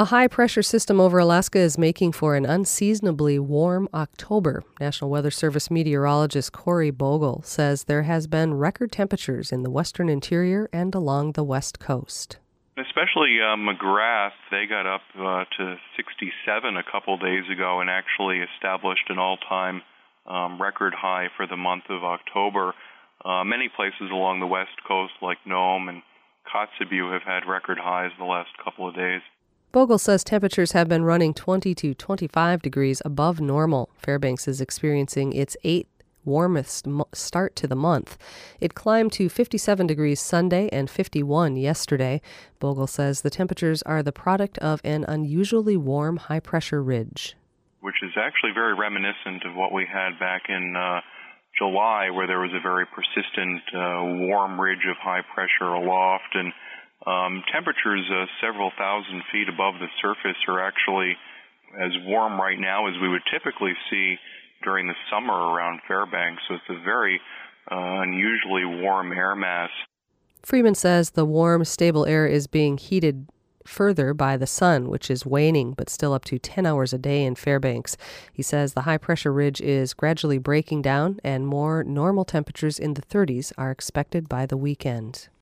A high-pressure system over Alaska is making for an unseasonably warm October. National Weather Service meteorologist Corey Bogle says there has been record temperatures in the western interior and along the west coast. Especially McGrath, they got up to 67 a couple days ago and actually established an all-time record high for the month of October. Many places along the west coast like Nome and Kotzebue have had record highs the last couple of days. Bogle says temperatures have been running 20 to 25 degrees above normal. Fairbanks is experiencing its eighth warmest start to the month. It climbed to 57 degrees Sunday and 51 yesterday. Bogle says the temperatures are the product of an unusually warm high-pressure ridge, which is actually very reminiscent of what we had back in July, where there was a very persistent warm ridge of high pressure aloft, and temperatures several thousand feet above the surface are actually as warm right now as we would typically see during the summer around Fairbanks. So it's a very unusually warm air mass. Freeman says the warm, stable air is being heated further by the sun, which is waning but still up to 10 hours a day in Fairbanks. He says the high-pressure ridge is gradually breaking down and more normal temperatures in the 30s are expected by the weekend.